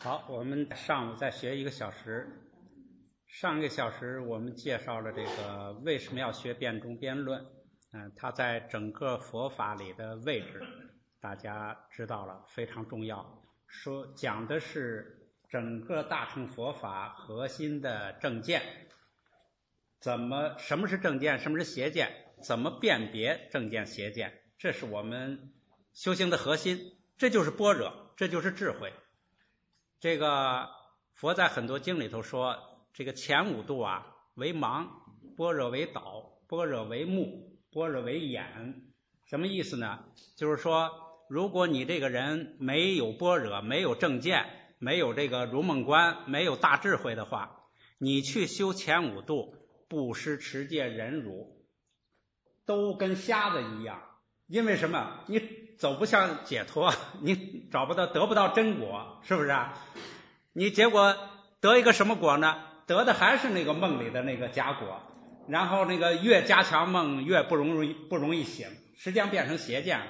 好，我们上午再学1个小时。上1个小时我们介绍了这个为什么要学辩中辩论，它在整个佛法里的位置，大家知道了，非常重要。说讲的是整个大乘佛法核心的正见，什么是正见，什么是邪见，怎么辨别正见邪见，这是我们修行的核心，这就是般若，这就是智慧。这个佛在很多经里头说，这个前5度为盲，般若为导，般若为目，般若为眼。什么意思呢？就是说，如果你这个人没有般若，没有正见，没有这个如梦观，没有大智慧的话，你去修前5度，布施、持戒、忍辱，都跟瞎子一样。因为什么？你走不向解脱，你得不到真果，是不是啊？你结果得一个什么果呢？得的还是那个梦里的那个假果，然后那个越加强梦越不容易醒，实际上变成邪见了。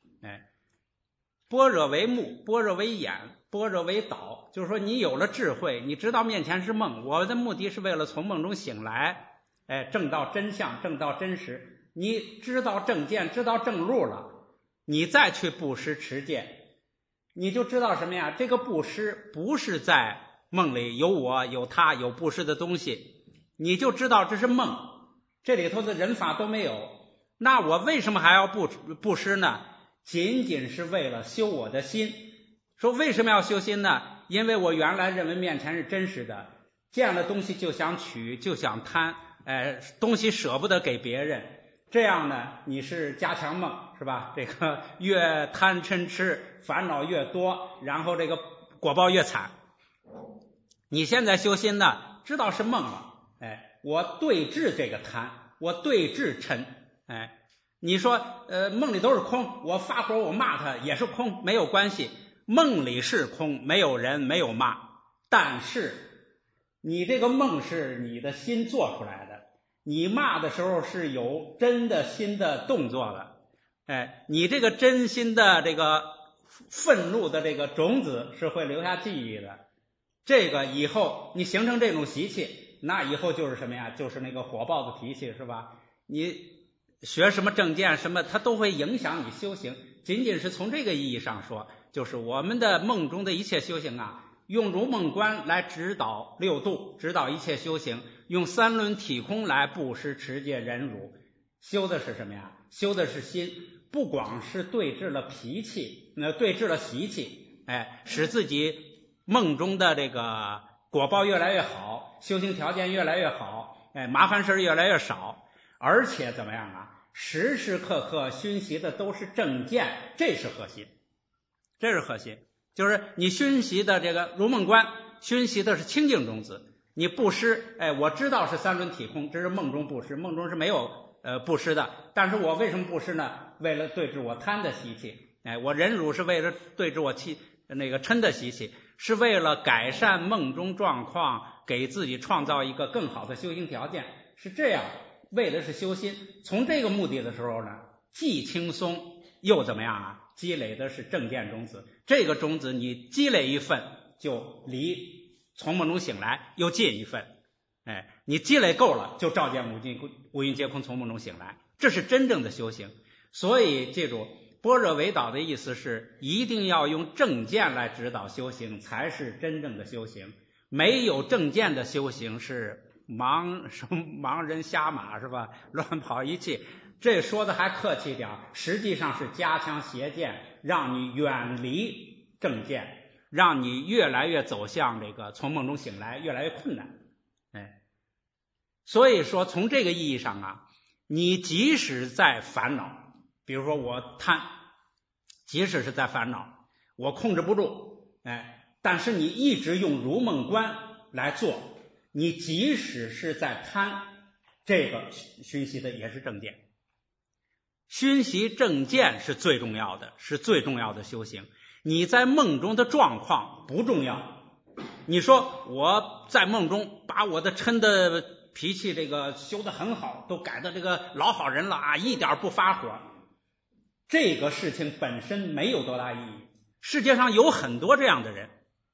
般若为目，般若为眼，般若为导，就是说你有了智慧，你知道面前是梦，我的目的是为了从梦中醒来，证到真相，证到真实。你知道正见，知道正路了，你再去布施持戒，你就知道什么呀？这个布施不是在梦里有我有他有布施的东西，你就知道这是梦，这里头的人法都没有。那我为什么还要布施呢？仅仅是为了修我的心。说为什么要修心呢？因为我原来认为面前是真实的，见了东西就想取，就想贪，东西舍不得给别人，这样呢，你是加强梦，是吧？这个越贪嗔痴，烦恼越多，然后这个果报越惨。你现在修心呢，知道是梦了，我对治这个贪，我对治嗔，你说梦里都是空，我发火我骂他也是空，没有关系。梦里是空，没有人没有骂，但是你这个梦是你的心做出来的，你骂的时候是有真的心的动作的，你这个真心的这个愤怒的这个种子是会留下记忆的。这个以后你形成这种习气，那以后就是什么呀？就是那个火爆的脾气，是吧？你学什么正见什么，它都会影响你修行。仅仅是从这个意义上说，就是我们的梦中的一切修行用如梦观来指导6度，指导一切修行，用三轮体空来布施持戒忍辱，修的是什么呀？修的是心，不光是对治了脾气，对治了习气，使自己梦中的这个果报越来越好，修行条件越来越好，麻烦事越来越少，而且怎么样时时刻刻熏习的都是正见，这是核心，这是核心。就是你熏习的这个如梦观，熏习的是清净种子。你布施，我知道是三轮体空，这是梦中布施，梦中是没有布施的。但是我为什么布施呢？为了对治我贪的习气，我忍辱是为了对治我嗔的习气，是为了改善梦中状况，给自己创造一个更好的修行条件，是这样。为的是修心，从这个目的的时候呢，既轻松又怎么样积累的是正见种子，这个种子你积累一份，就离从梦中醒来又近一份，你积累够了，就照见五蕴皆空，从梦中醒来，这是真正的修行。所以记住，般若为导的意思是一定要用正见来指导修行，才是真正的修行。没有正见的修行是盲人瞎马，是吧？乱跑一气。这说的还客气点，实际上是加强邪见，让你远离正见，让你越来越走向这个从梦中醒来越来越困难。所以说从这个意义上你即使在烦恼，比如说我贪，即使是在烦恼我控制不住，但是你一直用如梦观来做，你即使是在贪，这个熏习的也是正见。熏习正见是最重要的，是最重要的修行。你在梦中的状况不重要。你说我在梦中把我的嗔的脾气这个修得很好，都改到这个老好人了一点不发火，这个事情本身没有多大意义。世界上有很多这样的人，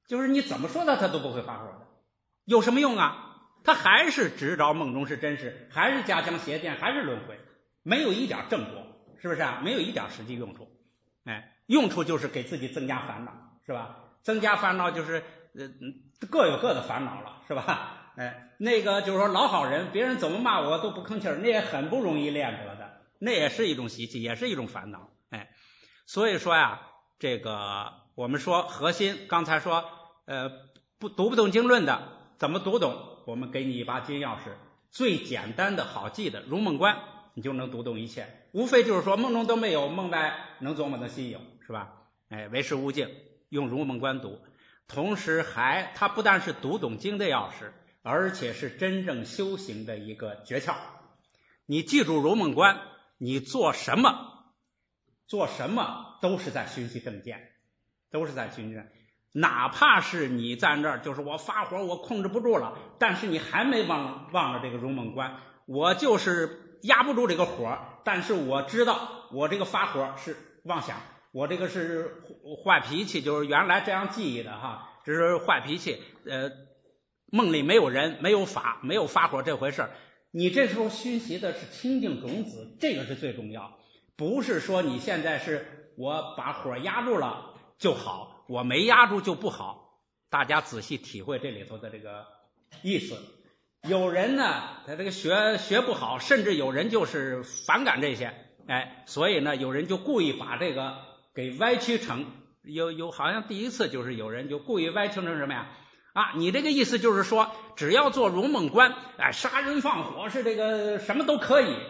就是你怎么说他都不会发火的，有什么用啊？他还是执着梦中是真实，还是加强邪见，还是轮回，没有一点正果，是不是啊？没有一点实际用处。用处就是给自己增加烦恼，是吧？增加烦恼就是各有各的烦恼了，是吧？那个就是说老好人，别人怎么骂我都不吭气儿，那也很不容易练得的，那也是一种习气，也是一种烦恼。所以说呀，这个我们说核心，刚才说读不懂经论的怎么读懂？我们给你一把金钥匙，最简单的好记的如梦观，你就能读懂一切。无非就是说梦中都没有，梦外能琢磨的心有，是吧？唯识无境，用如梦观读，同时它不但是读懂经的钥匙，而且是真正修行的一个诀窍。你记住如梦观，你做什么都是在熏习正见，都是在熏习正见。哪怕是你在那儿就是我发火，我控制不住了，但是你还没忘了这个如梦观，我就是压不住这个火，但是我知道我这个发火是妄想，我这个是坏脾气，就是原来这样记忆的哈，这是坏脾气。梦里没有人，没有法，没有发火这回事。你这时候熏习的是清净种子，这个是最重要，不是说你现在是我把火压住了就好，我没压住就不好。大家仔细体会这里头的这个意思。有人呢，他这个学不好，甚至有人就是反感这些，所以呢，有人就故意把这个给歪曲成有好像第一次就是有人就故意歪曲成什么呀？你这个意思就是说，只要做如梦观，杀人放火是这个什么都可以。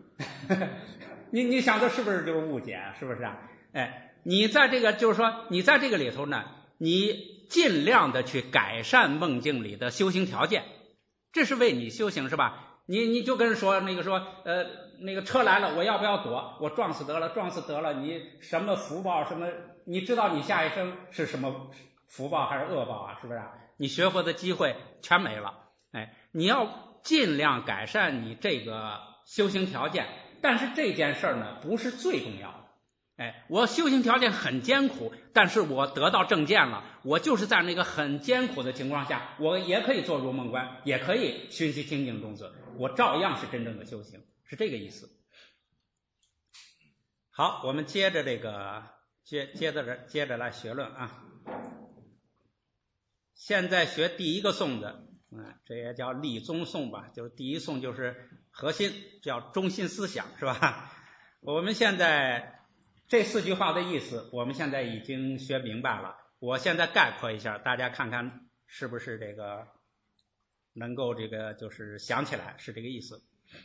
你想这是不是就是误解？是不是啊？你在这个就是说，你在这个里头呢，你尽量的去改善梦境里的修行条件，这是为你修行，是吧？你就跟人说那个车来了，我要不要躲？我撞死得了，你什么福报什么？你知道你下一生是什么福报还是恶报啊？是不是啊？你学佛的机会全没了。你要尽量改善你这个修行条件，但是这件事呢不是最重要的。我修行条件很艰苦，但是我得到正见了，我就是在那个很艰苦的情况下，我也可以做如梦观，也可以熏习清净种子，我照样是真正的修行，是这个意思。好，我们接着这个接着来学论啊。现在学第一个颂的，这也叫立宗颂吧，就是第一颂就是核心，叫中心思想，是吧？我们现在这4句话的意思，我们现在已经学明白了。我现在概括一下，大家看看是不是这个能够这个就是想起来是这个意思。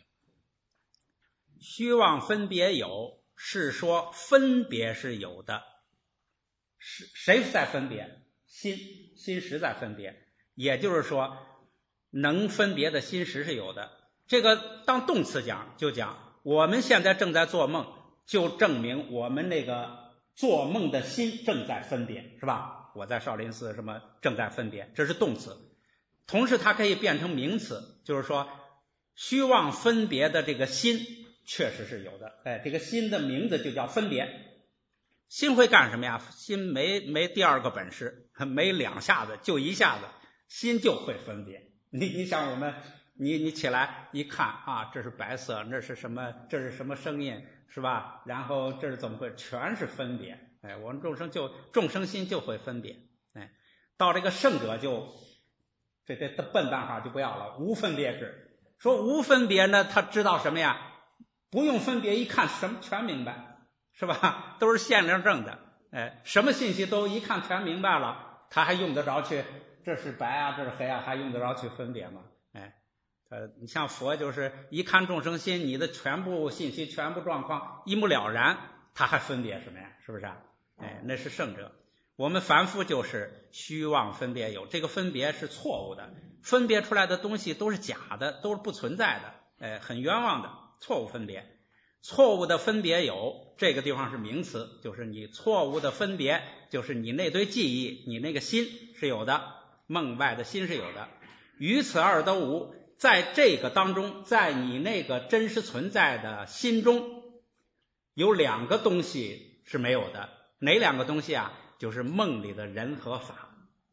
虚妄分别有，是说分别是有的，谁在分别？心识在分别，也就是说能分别的心识是有的。这个当动词讲，就讲我们现在正在做梦，就证明我们那个做梦的心正在分别，是吧？我在少林寺什么正在分别，这是动词。同时它可以变成名词，就是说虚妄分别的这个心确实是有的。这个心的名字就叫分别。心会干什么呀？心没第二个本事，没2下子，就1下子，心就会分别。你想我们，你起来一看这是白色，那是什么？这是什么声音，是吧？然后这是怎么会？全是分别。我们众生心就会分别。到这个圣者就这笨办法就不要了，无分别智。说无分别呢，他知道什么呀？不用分别，一看什么全明白。是吧？都是限量证的，什么信息都一看全明白了，他还用得着去这是白啊，这是黑啊，还用得着去分别吗？你像佛就是一看众生心，你的全部信息、全部状况一目了然，他还分别什么呀？是不是啊？那是圣者。我们凡夫就是虚妄分别有，这个分别是错误的，分别出来的东西都是假的，都是不存在的，很冤枉的，错误分别。错误的分别有，这个地方是名词，就是你错误的分别，就是你那堆记忆，你那个心是有的，梦外的心是有的。于此二都无，在这个当中，在你那个真实存在的心中，有2个东西是没有的。哪2个东西啊？就是梦里的人和法。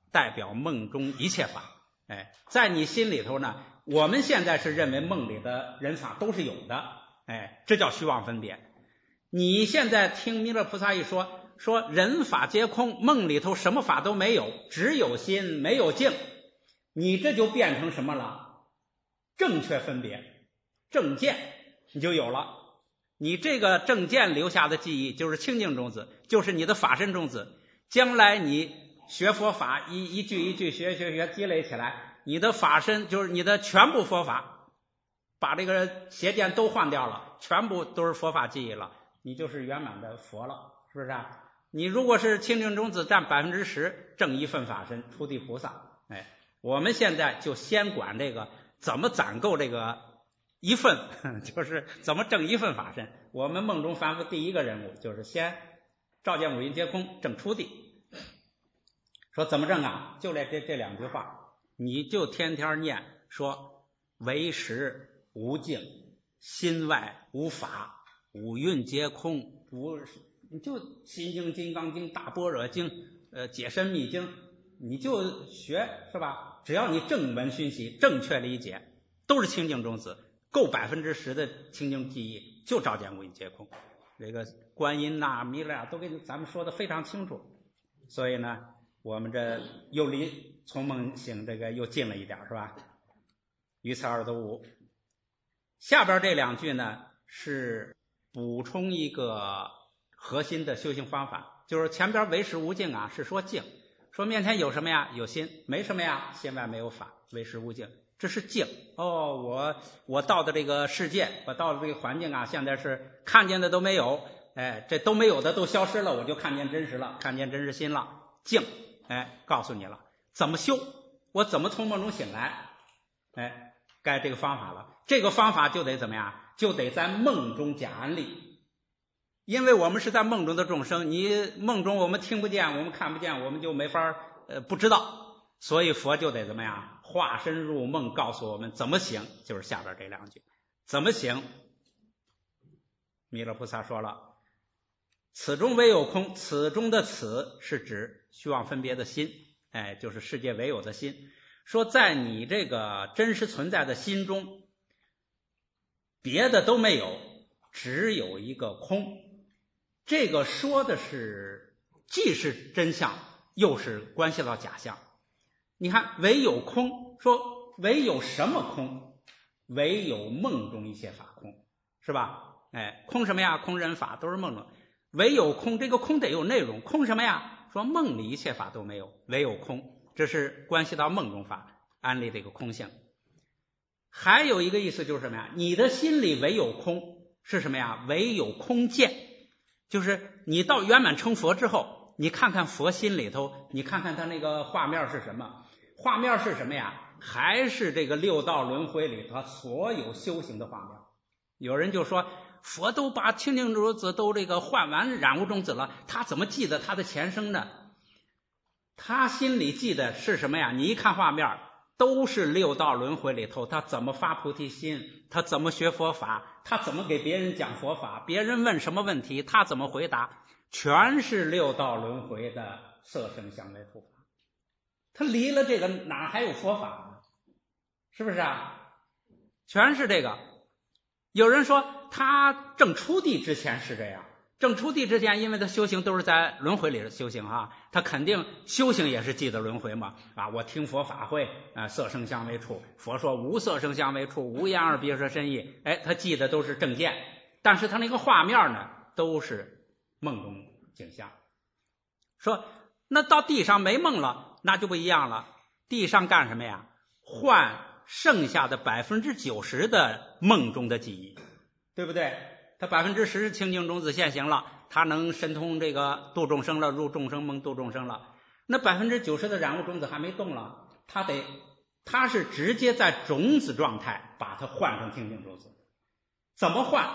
代表梦中一切法。在你心里头呢，我们现在是认为梦里的人法都是有的，这叫虚妄分别。你现在听弥勒菩萨一说人法皆空，梦里头什么法都没有，只有心没有境，你这就变成什么了？正确分别，正见你就有了。你这个正见留下的记忆就是清净种子，就是你的法身种子。将来你学佛法，一句一句学积累起来，你的法身就是你的全部佛法，把这个邪见都换掉了，全部都是佛法记忆了，你就是圆满的佛了，是不是啊？你如果是清净种子占 10%， 正一份法身，初地菩萨。我们现在就先管这个怎么攒够这个一份，就是怎么正一份法身。我们梦中凡夫第一个任务就是先照见五蕴皆空，正初地。说怎么正啊？就这2句话，你就天天念，说唯识无境，心外无法，五蕴皆空，你就心经、金刚经、大般若经、解深密经，你就学，是吧？只要你正闻熏习，正确理解，都是清净种子，够 10%的清净记忆，就照见五蕴皆空。这个观音呐、弥勒都给咱们说的非常清楚。所以呢，我们这又离从梦醒这个又近了一点，是吧？于此二得无。下边这2句呢是补充一个核心的修行方法，就是前边唯识无境啊，是说境，说面前有什么呀？有心，没什么呀？心外没有法，唯识无境，这是境。我到的这个世界，我到的这个环境啊，现在是看见的都没有，这都没有的都消失了，我就看见真实了，看见真实心了，境。告诉你了怎么修，我怎么从梦中醒来，该这个方法了。这个方法就得怎么样？就得在梦中讲安利。因为我们是在梦中的众生，你梦中我们听不见，我们看不见，我们就没法不知道，所以佛就得怎么样？化身入梦，告诉我们怎么醒，就是下边这2句。怎么醒？弥勒菩萨说了，此中唯有空，此中的此是指虚妄分别的心，就是世界唯有的心。说在你这个真实存在的心中，别的都没有，只有一个空。这个说的是既是真相，又是关系到假象。你看唯有空，说唯有什么空？唯有梦中一切法空，是吧？空什么呀？空人法都是梦中。唯有空，这个空得有内容，空什么呀？说梦里一切法都没有，唯有空，这是关系到梦中法安利这个空性。还有一个意思就是什么呀？你的心里唯有空是什么呀？唯有空见，就是你到圆满成佛之后，你看看佛心里头，你看看他那个画面是什么？画面是什么呀？还是这个六道轮回里头所有修行的画面。有人就说佛都把清净种子都这个换完染污种子了，他怎么记得他的前生呢？他心里记得是什么呀？你一看画面，都是六道轮回里头他怎么发菩提心，他怎么学佛法，他怎么给别人讲佛法，别人问什么问题他怎么回答，全是六道轮回的色声香味触法。他离了这个哪还有佛法呢？是不是啊？全是这个。有人说他正出地之前是这样，正出地之前因为他修行都是在轮回里修行啊，他肯定修行也是记得轮回嘛。我听佛法会色声香味触，佛说无色声香味触，无眼耳鼻舌身意，他记得都是正见，但是他那个画面呢都是梦中景象。说那到地上没梦了，那就不一样了。地上干什么呀？换剩下的 90% 的梦中的记忆，对不对？他 10% 清净种子现行了，他能神通这个度众生了，入众生梦度众生了。那 90% 的染污种子还没动了，他是直接在种子状态把它换成清净种子。怎么换？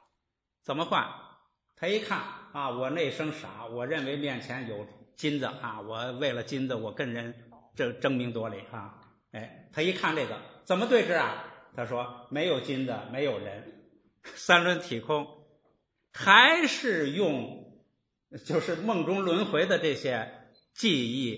他一看我那生傻，我认为面前有金子我为了金子我跟人争名夺利他一看这个怎么对治啊？他说没有金子，没有人，三轮体空，还是用就是梦中轮回的这些记忆，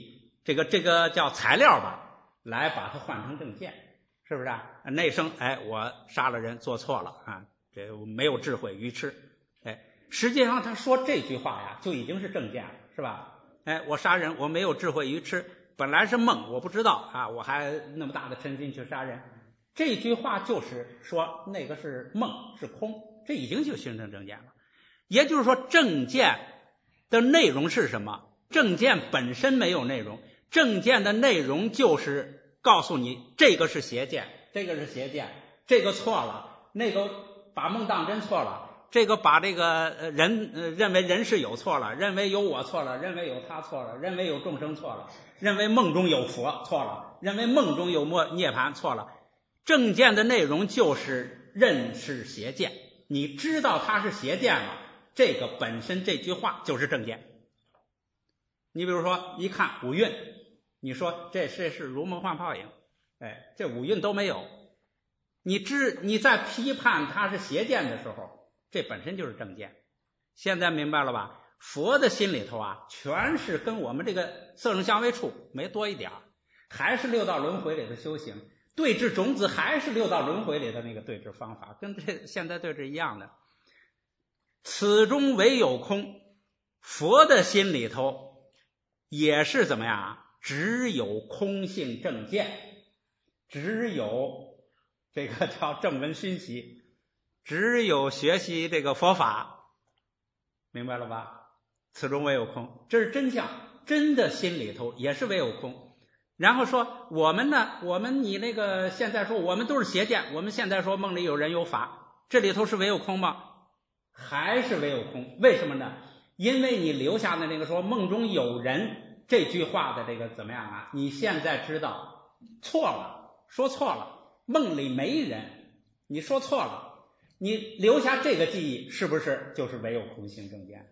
这个叫材料吧，来把它换成正见，是不是啊？内生我杀了人做错了啊，这没有智慧愚痴，实际上他说这句话呀就已经是正见了，是吧？我杀人我没有智慧愚痴，本来是梦我不知道啊，我还那么大的嗔心去杀人，这句话就是说那个是梦是空，这已经就形成正见了。也就是说正见的内容是什么？正见本身没有内容，正见的内容就是告诉你这个是邪见，这个是邪见，这个错了，那个把梦当真错了，这个把这个人认为人是有错了，认为有我错了，认为有他错了，认为有众生错了，认为梦中有佛错了，认为梦中有涅槃错了。正见的内容就是认识邪见，你知道它是邪见了，这个本身这句话就是正见。你比如说一看五蕴，你说这是如梦幻泡影，这五蕴都没有，你在批判它是邪见的时候，这本身就是正见。现在明白了吧？佛的心里头啊，全是跟我们这个色声香味触没多一点，还是六道轮回里的修行，对治种子还是六道轮回里的那个对治方法，跟这现在对治一样的。此中唯有空，佛的心里头也是怎么样啊？只有空性正见，只有这个叫正闻熏习，只有学习这个佛法，明白了吧？此中唯有空，这是真相，真的心里头也是唯有空。然后说我们呢，你那个现在说我们都是邪见，我们现在说梦里有人有法，这里头是唯有空吗？还是唯有空。为什么呢？因为你留下的那个说梦中有人这句话的这个怎么样啊？你现在知道错了，说错了，梦里没人，你说错了，你留下这个记忆，是不是就是唯有空性正见？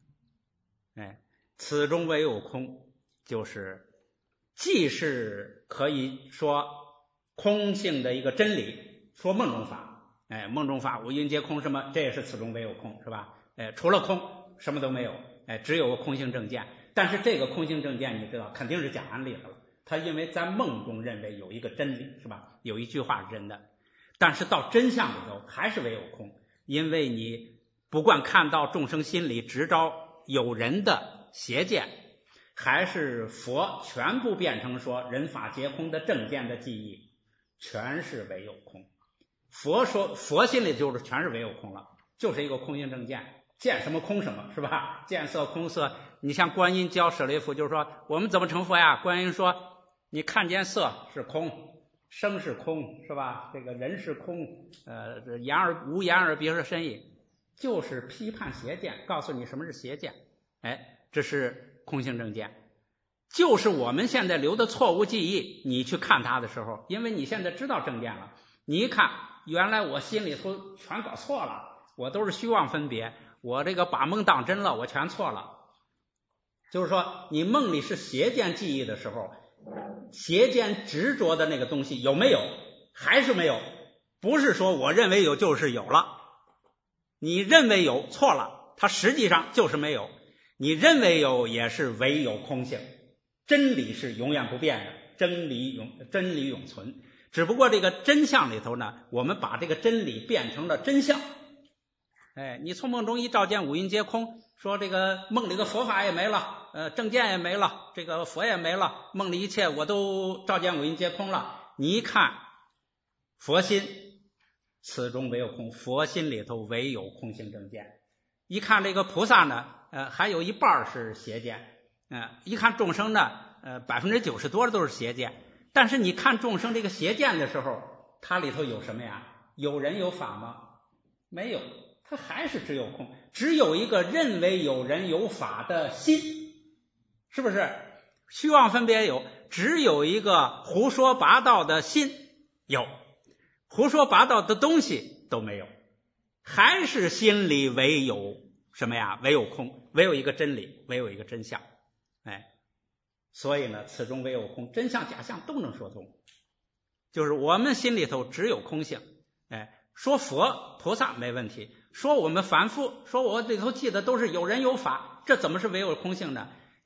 此中唯有空，就是既是可以说空性的一个真理，说梦中法，梦中法五蕴皆空，什么这也是此中唯有空，是吧？除了空什么都没有，只有空性正见。但是这个空性正见你知道肯定是假案例了，他因为在梦中认为有一个真理，是吧？有一句话是真的，但是到真相里头还是唯有空，因为你不管看到众生心里执着有人的邪见，还是佛全部变成说人法皆空的正见的记忆，全是唯有空。佛说佛心里就是全是唯有空了，就是一个空性正见，见什么空什么，是吧？见色空色。你像观音教舍利弗，就是说我们怎么成佛呀？观音说你看见色是空，声是空，是吧？这个人是空，无眼耳鼻舌身意，就是批判邪见，告诉你什么是邪见。这是空性正见，就是我们现在留的错误记忆，你去看它的时候，因为你现在知道正见了，你一看原来我心里头全搞错了，我都是虚妄分别，我这个把梦当真了，我全错了。就是说你梦里是邪见记忆的时候，邪见执着的那个东西有没有？还是没有，不是说我认为有就是有了，你认为有错了，它实际上就是没有，你认为有也是唯有空性，真理是永远不变的，真理永存，只不过这个真相里头呢，我们把这个真理变成了真相。你从梦中一照见五蕴皆空，说这个梦里的佛法也没了，正见也没了，这个佛也没了，梦里一切我都照见五蕴皆空了。你一看佛心，此中唯有空，佛心里头唯有空性正见。一看这个菩萨呢，还有一半是邪见，一看众生呢，90%多都是邪见。但是你看众生这个邪见的时候，它里头有什么呀？有人有法吗？没有，它还是只有空，只有一个认为有人有法的心，是不是？虚妄分别有，只有一个胡说八道的心有，胡说八道的东西都没有，还是心里唯有什么呀？唯有空，唯有一个真理，唯有一个真相。所以呢，此中唯有空，真相假象都能说通，就是我们心里头只有空性。说佛菩萨没问题，说我们凡夫，说我里头记得都是有人有法，这怎么是唯有空性呢？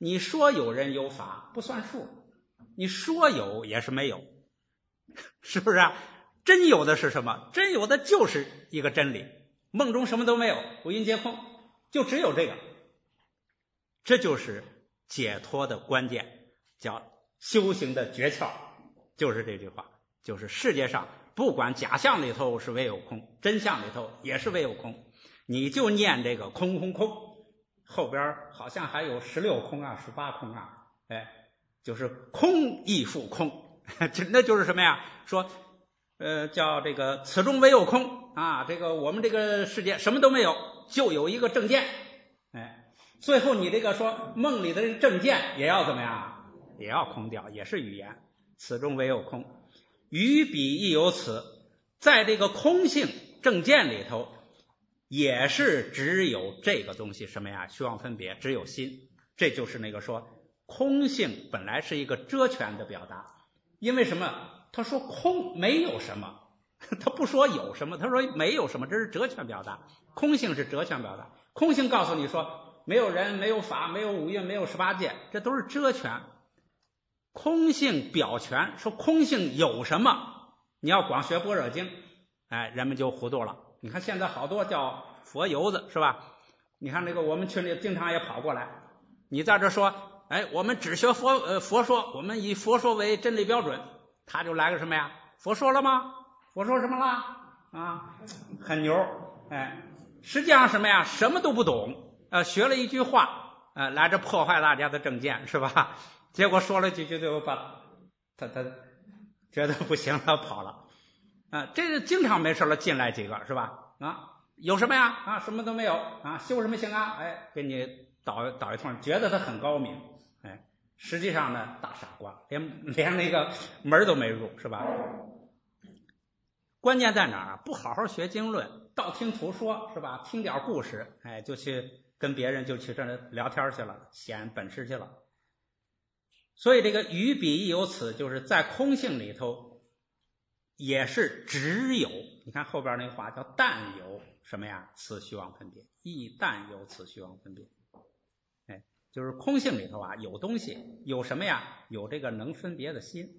你说有人有法不算数，你说有也是没有，是不是啊？真有的是什么？真有的就是一个真理，梦中什么都没有，五蕴皆空，就只有这个。这就是解脱的关键，叫修行的诀窍，就是这句话，就是世界上不管假象里头是唯有空，真相里头也是唯有空，你就念这个空空空，后边好像还有16空啊18空啊，就是空亦复空，那就是什么呀？说叫这个此中唯有空啊，这个我们这个世界什么都没有，就有一个正见，最后你这个说梦里的正见也要怎么样？也要空掉，也是语言。此中唯有空，于彼亦有此，在这个空性正见里头，也是只有这个东西，什么呀？虚妄分别，只有心。这就是那个说空性本来是一个遮权的表达，因为什么？他说空没有什么，他不说有什么，他说没有什么，这是遮权表达。空性是遮权表达，空性告诉你说没有人，没有法，没有五蕴，没有18界，这都是遮权。空性表权，说空性有什么？你要光学般若经，人们就糊涂了。你看现在好多叫佛油子，是吧？你看那个我们群里经常也跑过来，你在这说，我们只学佛说，我们以佛说为真理标准，他就来个什么呀？佛说了吗？佛说什么啦？啊，很牛，实际上什么呀？什么都不懂，学了一句话，来这破坏大家的正见，是吧？结果说了几句就把他觉得不行了，跑了。这个经常没事了进来几个，是吧？有什么呀？什么都没有啊，修什么行啊？给你导一通，觉得他很高明，实际上呢，大傻瓜，连那个门都没入，是吧？关键在哪儿啊？不好好学经论，道听途说，是吧？听点故事，就去跟别人就去这聊天去了，显本事去了。所以这个于彼亦有此，就是在空性里头也是只有，你看后边那话叫但有什么呀？此虚妄分别，亦但有此虚妄分别。就是空性里头啊有东西，有什么呀？有这个能分别的心。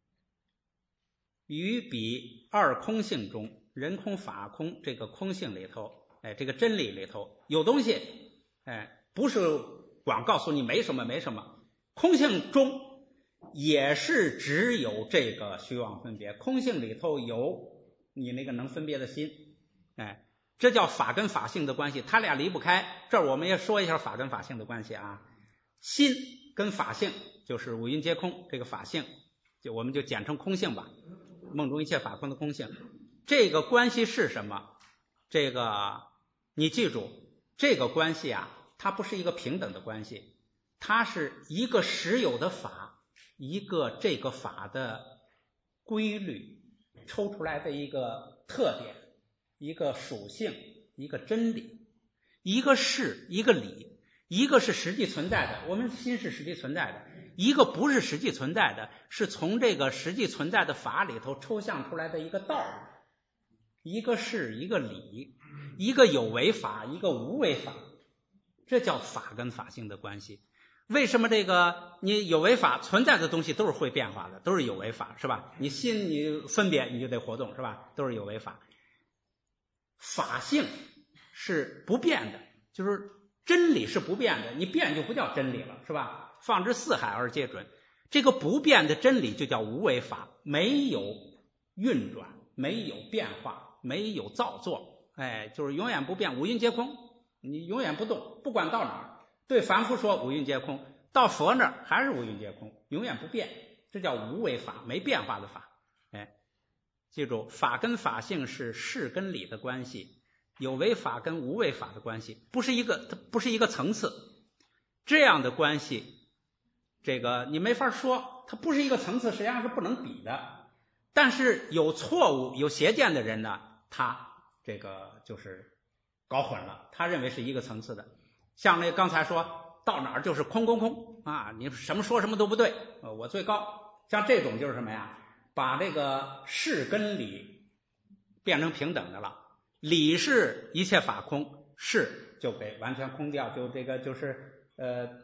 于彼二空性中，人空法空这个空性里头，这个真理里头有东西，不是光告诉你没什么没什么，空性中也是只有这个虚妄分别，空性里头有你那个能分别的心，这叫法跟法性的关系，它俩离不开。这儿我们也说一下法跟法性的关系啊。心跟法性就是五蕴皆空，这个法性我们就简称空性吧，梦中一切法空的空性。这个关系是什么？这个你记住，这个关系啊，它不是一个平等的关系，它是一个实有的法，一个这个法的规律抽出来的一个特点，一个属性，一个真理，一个是一个理，一个是实际存在的，我们心是实际存在的，一个不是实际存在的，是从这个实际存在的法里头抽象出来的一个道理。一个是一个理，一个有为法，一个无为法，这叫法跟法性的关系。为什么这个你有为法存在的东西都是会变化的，都是有为法，是吧？你心你分别你就得活动，是吧？都是有为法。法性是不变的，就是真理是不变的，你变就不叫真理了，是吧？放之四海而皆准，这个不变的真理就叫无为法，没有运转，没有变化，没有造作，就是永远不变，五蕴皆空，你永远不动，不管到哪儿。对凡夫说五蕴皆空，到佛那儿还是五蕴皆空，永远不变，这叫无为法，没变化的法。记住，法跟法性是事跟理的关系，有为法跟无为法的关系，它不是一个层次。这样的关系，这个你没法说，它不是一个层次，实际上是不能比的。但是有错误、有邪见的人呢，他这个就是搞混了，他认为是一个层次的。像那刚才说到哪儿就是空空空啊，你什么说什么都不对，我最高。像这种就是什么呀？把这个事跟理变成平等的了，理是一切法空，事就给完全空掉，就这个就是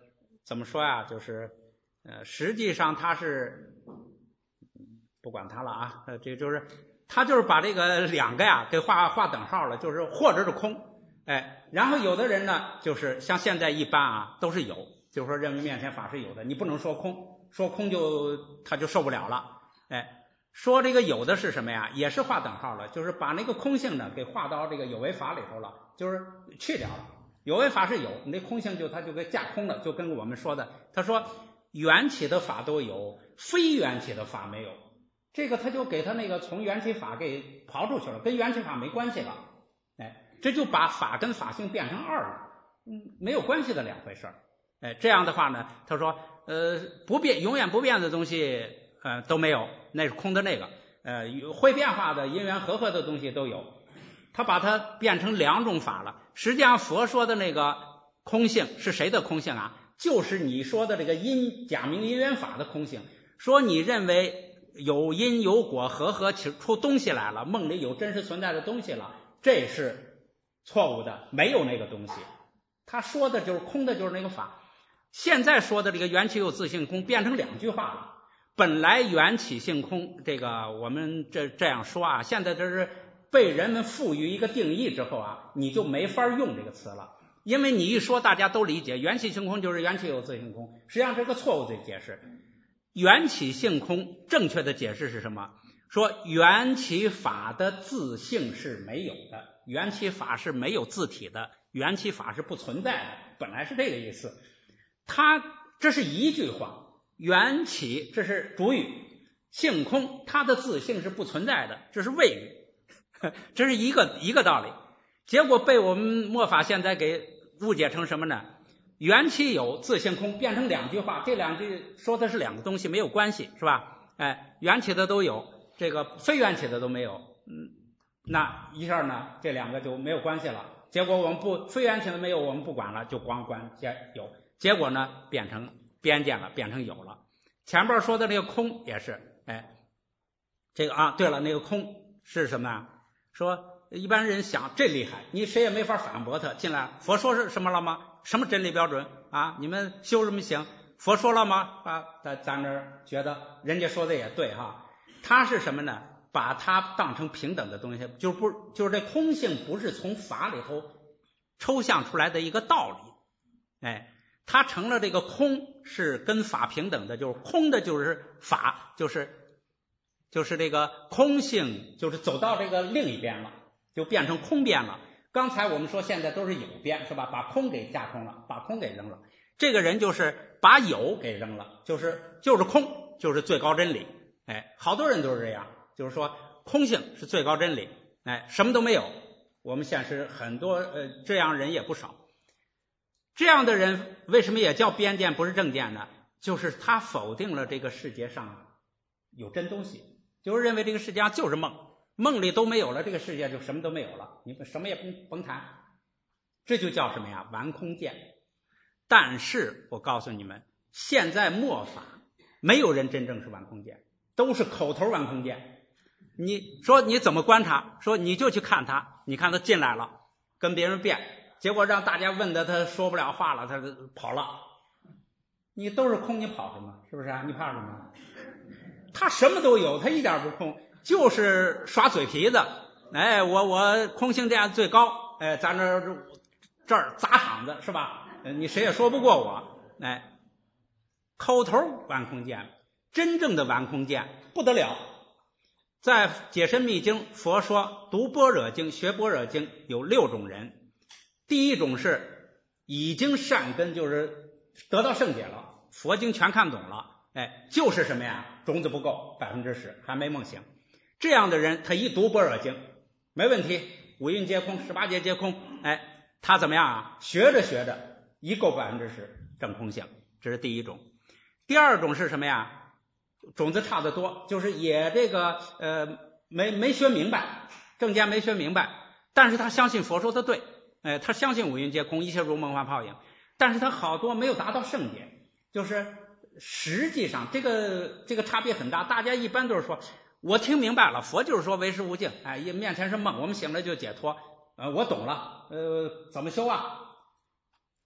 怎么说呀？就是实际上他是不管他了啊，这就是他就是把这个两个呀给画等号了，就是或者是空。然后有的人呢，就是像现在一般啊都是有，就是说认为面前法是有的，你不能说空，说空他就受不了了。说这个有的是什么呀？也是画等号了，就是把那个空性呢给画到这个有为法里头了，就是去掉了。有为法是有，你那空性他就给架空了，就跟我们说的，他说缘起的法都有，非缘起的法没有。这个他就给他那个从缘起法给刨出去了，跟缘起法没关系了。这就把法跟法性变成二了，没有关系的两回事。这样的话呢，他说不变永远不变的东西都没有，那是空的那个会变化的因缘和合的东西都有。他把它变成两种法了。实际上佛说的那个空性是谁的空性啊？就是你说的这个假名因缘法的空性。说你认为有因有果和合出东西来了，梦里有真实存在的东西了，这是错误的，没有那个东西。他说的就是空的，就是那个法。现在说的这个缘起有自性空变成两句话了。本来缘起性空，这个我们这样说啊，现在这是被人们赋予一个定义之后啊，你就没法用这个词了。因为你一说大家都理解缘起性空就是缘起有自性空，实际上这是个错误的解释。缘起性空正确的解释是什么？说缘起法的自性是没有的，缘起法是没有自体的，缘起法是不存在的，本来是这个意思。这是一句话，缘起这是主语，性空它的自性是不存在的，这是谓语，这是一个道理。结果被我们末法现在给误解成什么呢？缘起有自性空变成两句话，这两句说的是两个东西，没有关系，是吧？缘起的都有，这个非缘起的都没有。那一下呢，这两个就没有关系了。结果我们非缘起的没有，我们不管了，就光管有。结果呢，变成边界了，变成有了。前边说的这个空也是，这个对了，那个空是什么啊？说一般人想这厉害，你谁也没法反驳他。进来，佛说是什么了吗？什么真理标准啊？你们修什么行？佛说了吗？咱这觉得人家说的也对哈。他是什么呢？把它当成平等的东西，就是这空性不是从法里头抽象出来的一个道理。它成了这个空是跟法平等的，就是空的就是法，就是这个空性，就是走到这个另一边了，就变成空边了。刚才我们说现在都是有边，是吧？把空给架空了，把空给扔了。这个人就是把有给扔了，就是空，就是最高真理。好多人都是这样，就是说空性是最高真理，什么都没有。我们现实很多这样人也不少。这样的人为什么也叫边见不是正见呢？就是他否定了这个世界上有真东西，就是认为这个世界上就是梦，梦里都没有了，这个世界就什么都没有了，你们什么也甭谈。这就叫什么呀？玩空见。但是我告诉你们，现在末法没有人真正是玩空见，都是口头玩空见。你说你怎么观察？说你就去看他，你看他进来了跟别人辩，结果让大家问的他说不了话了，他跑了。你都是空，你跑什么？是不是啊？你怕什么？他什么都有，他一点不空，就是耍嘴皮子。我空性见最高，咱这儿砸场子是吧？你谁也说不过我。口头玩空见，真正的玩空见不得了。在解深密经，佛说读般若经、学般若经有6种人。第一种是已经善根，就是得到圣解了，佛经全看懂了，就是什么呀？种子不够10%，还没梦醒。这样的人他一读般若经没问题，5蕴皆空，18界皆空，他怎么样啊？学着学着一够10%证空性，这是第一种。第二种是什么呀？种子差得多，就是也这个没学明白，正见没学明白，但是他相信佛说的对，他相信5蕴皆空，一切如梦幻泡影，但是他好多没有达到圣解，就是实际上这个差别很大。大家一般都是说我听明白了，佛就是说为实无境，面前是梦，我们醒了就解脱，我懂了，怎么修啊？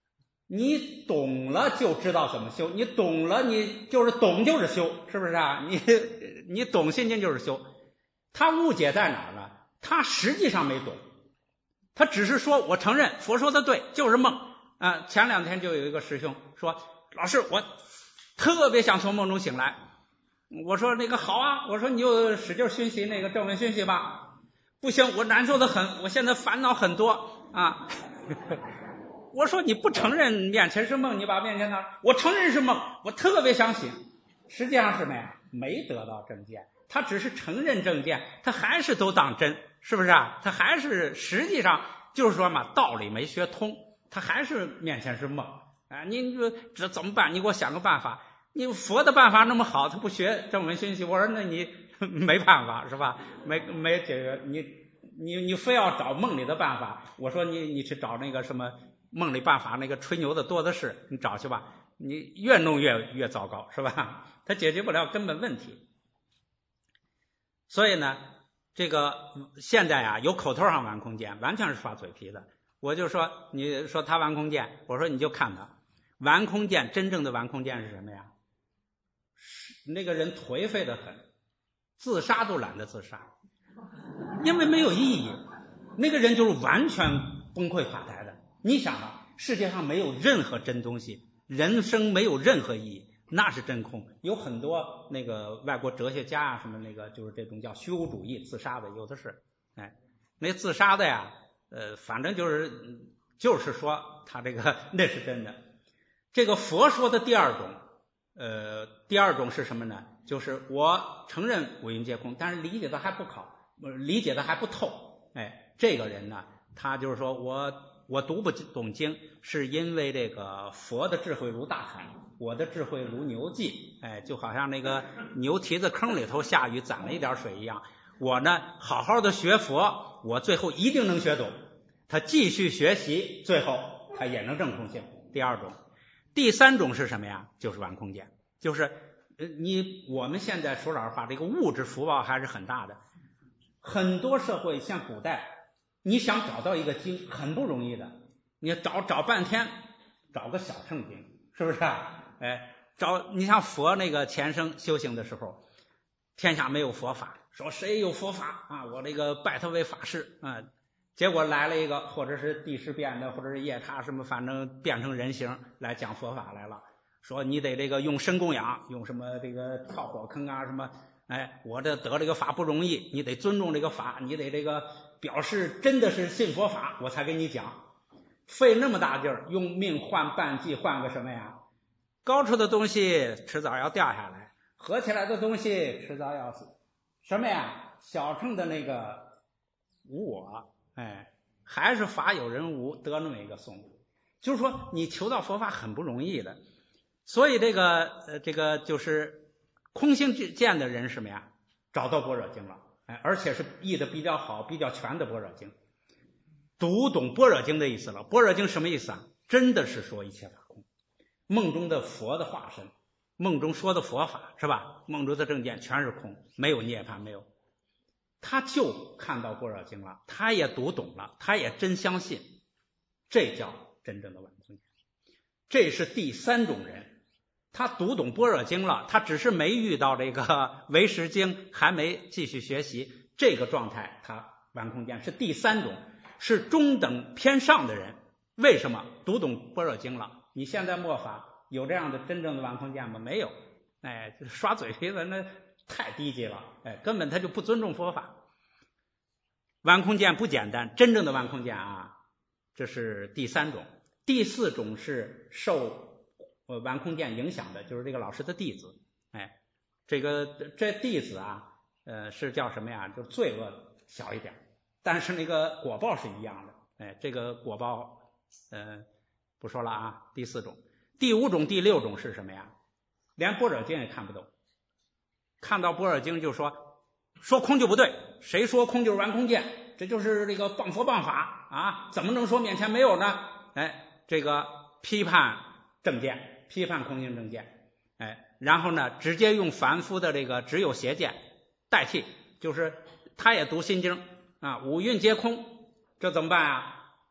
你懂了就知道怎么修，你懂了你就是懂就是修，是不是啊？你懂心经就是修。他误解在哪儿呢？他实际上没懂，他只是说我承认佛说的对，就是梦啊。前2天就有一个师兄说，老师我特别想从梦中醒来。我说那个好啊，我说你就使劲熏习那个正文熏习吧。不行，我难受的很，我现在烦恼很多啊。我说你不承认面前是梦，你把面前拿，我承认是梦，我特别想醒。实际上是什么呀？没得到正见，他只是承认正见，他还是都当真，是不是啊？他还是实际上就是说嘛，道理没学通，他还是面前是梦啊。你说这怎么办？你给我想个办法。你佛的办法那么好，他不学正文熏习，我说那你没办法是吧？没解决，你非要找梦里的办法，我说你去找那个什么梦里办法，那个吹牛的多的是，你找去吧，你越弄越糟糕是吧？他解决不了根本问题。所以呢，这个现在啊有口头上玩空间，完全是耍嘴皮的。我就说你说他玩空间，我说你就看他玩空间，真正的玩空间是什么呀？那个人颓废的很，自杀都懒得自杀，因为没有意义。那个人就是完全崩溃垮台的。你想啊，世界上没有任何真东西，人生没有任何意义，那是真空。有很多那个外国哲学家啊，什么那个就是这种叫虚无主义自杀的，有的是。那自杀的呀，反正就是说他这个那是真的。这个佛说的第二种是什么呢？就是我承认五蕴皆空，但是理解的还不理解的还不透。这个人呢，他就是说我读不懂经，是因为这个佛的智慧如大海，我的智慧如牛迹。就好像那个牛蹄子坑里头下雨攒了一点水一样。我呢，好好的学佛，我最后一定能学懂。他继续学习，最后他也能证空性。第二种。第三种是什么呀？就是玩空间，就是我们现在说老实话，这个物质福报还是很大的。很多社会像古代，你想找到一个经很不容易的，你找半天，找个小乘经，是不是啊？你像佛那个前生修行的时候，天下没有佛法，说谁有佛法啊？我这个拜他为法师啊。结果来了一个，或者是地势变的，或者是夜叉什么，反正变成人形来讲佛法来了，说你得这个用身供养，用什么这个跳火坑啊什么，我这得这个法不容易，你得尊重这个法，你得这个表示真的是信佛法，我才给你讲。费那么大劲儿，用命换半计，换个什么呀？高处的东西迟早要掉下来，合起来的东西迟早要死。什么呀？小乘的那个无我。还是法有人无，得那么一个颂。就是说你求到佛法很不容易的。所以这个就是空性见的人什么呀？找到般若经了，而且是译的比较好比较全的般若经，读懂般若经的意思了。般若经什么意思啊？真的是说一切法空，梦中的佛的化身，梦中说的佛法是吧？梦中的正见全是空，没有涅槃，没有。他就看到般若经了，他也读懂了，他也真相信，这叫真正的玩空间。这是第三种人，他读懂般若经了，他只是没遇到这个唯识经，还没继续学习，这个状态他玩空间是第三种，是中等偏上的人。为什么？读懂般若经了。你现在末法有这样的真正的玩空间吗？没有。耍嘴皮子那太低级了，根本他就不尊重佛法。玩空间不简单，真正的玩空间啊，这是第三种。第四种是受玩空间影响的，就是这个老师的弟子。这弟子啊，是叫什么呀？就是罪恶小一点，但是那个果报是一样的。这个果报不说了啊。第四种。第五种第六种是什么呀？连般若经也看不懂，看到般若经就说空就不对，谁说空就是玩空间，这就是这个谤佛谤法啊！怎么能说面前没有呢？这个批判正见，批判空性正见，然后呢，直接用凡夫的这个只有邪见代替，就是他也读心经啊，五蕴皆空，这怎么办啊？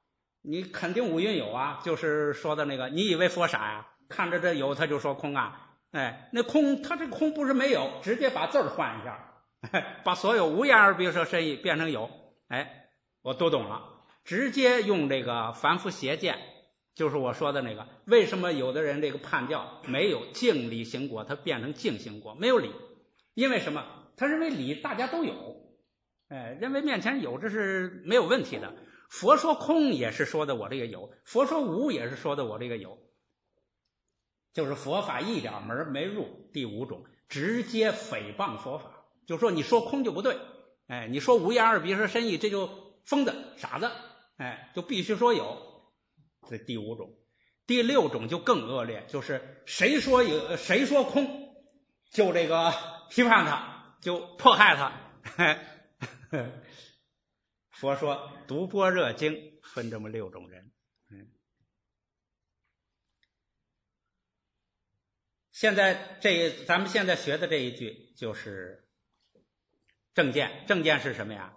你肯定五蕴有啊，就是说的那个，你以为佛傻呀？看着这有他就说空啊，哎，那空他这空不是没有，直接把字儿换一下，把所有无言而别说深意变成有，哎，我都懂了，直接用这个凡夫邪见，就是我说的那个，为什么有的人这个判教没有净理行果，他变成净行果，没有理，因为什么？他认为理大家都有，哎，认为面前有这是没有问题的。佛说空也是说的我这个有，佛说无也是说的我这个有，就是佛法一点门没入。第五种直接诽谤佛法，就说你说空就不对，哎，你说无言而别说深意，这就疯子傻子，哎，就必须说有。这第五种。第六种就更恶劣，就是谁说有谁说空，就这个批判他，就迫害他。佛说读般若经分这么6种人。现在咱们现在学的这一句就是正见。正见是什么呀？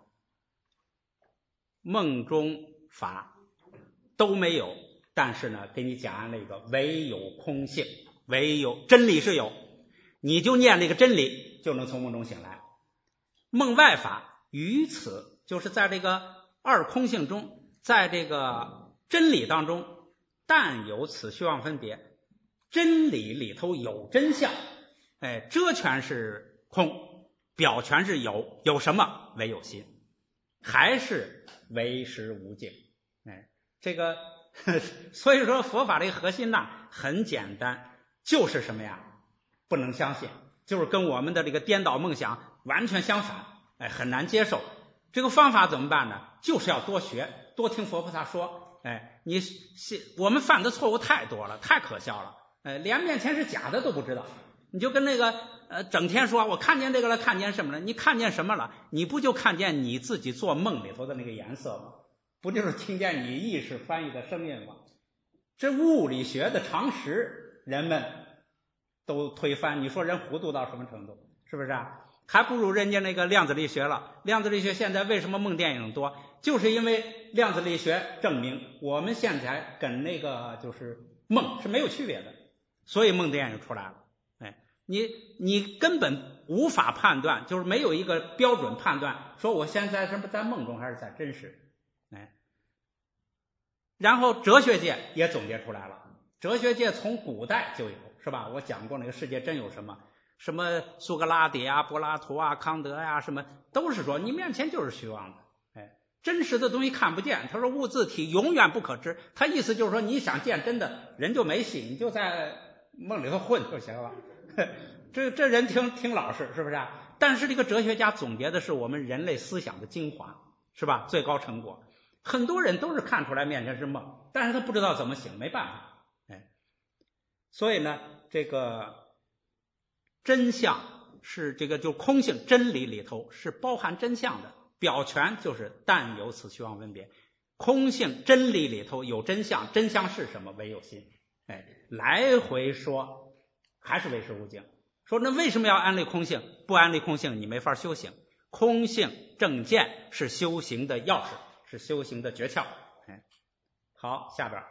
梦中法都没有，但是呢给你讲那个唯有空性，唯有真理是有，你就念这个真理就能从梦中醒来。梦外法于此，就是在这个二空性中，在这个真理当中，但有此虚妄分别，真理里头有真相，哎，遮全是空，表全是有，有什么？唯有心，还是唯识无境。哎，这个所以说佛法这个核心呢很简单，就是什么呀？不能相信，就是跟我们的这个颠倒梦想完全相反，哎，很难接受。这个方法怎么办呢？就是要多学，多听佛菩萨说。哎，我们犯的错误太多了，太可笑了。连面前是假的都不知道，你就跟那个整天说我看见这个了，看见什么了？你看见什么了？你不就看见你自己做梦里头的那个颜色吗？不就是听见你意识翻译的声音吗？这物理学的常识人们都推翻，你说人糊涂到什么程度？是不是啊？还不如人家那个量子力学了。量子力学现在为什么梦电影多？就是因为量子力学证明我们现在跟那个就是梦是没有区别的，所以梦电影出来了。哎，你根本无法判断，就是没有一个标准判断，说我现在是不是在梦中还是在真实。哎，然后哲学界也总结出来了，哲学界从古代就有，是吧？我讲过那个世界真有什么苏格拉底啊、柏拉图啊、康德啊，什么都是说你面前就是虚妄的，哎，真实的东西看不见。他说物自体永远不可知，他意思就是说你想见真的人就没戏，你就在梦里头混就行了。这人挺老实，是不是啊？但是这个哲学家总结的是我们人类思想的精华，是吧？最高成果。很多人都是看出来面前是梦，但是他不知道怎么醒，没办法。哎，所以呢，这个真相是这个就空性真理里头是包含真相的，表全就是但有此虚妄分别。空性真理里头有真相，真相是什么？唯有心。哎，来回说还是唯识无境。说那为什么要安立空性？不安立空性你没法修行。空性正见是修行的钥匙，是修行的诀窍。哎，好，下边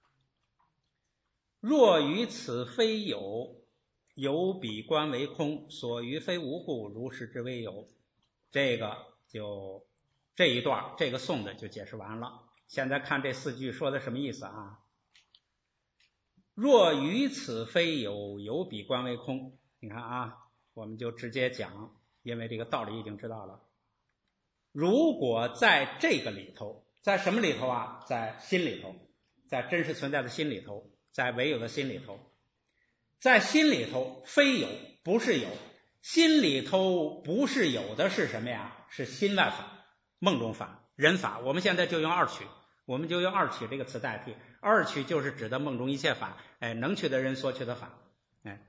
若于此非有，有彼观为空，所于非无故，如是之为有。这一段这个颂的就解释完了。现在看这4句说的什么意思啊？若于此非有，有彼观为空。你看啊，我们就直接讲，因为这个道理已经知道了。如果在这个里头，在什么里头啊？在心里头，在真实存在的心里头，在唯有的心里头，在心里头非有不是有，心里头不是有的是什么呀？是心外法、梦中法、人法。我们现在就用二取，我们就用二取这个词代替。二取就是指的梦中一切法，哎，能取的人所取的法。哎，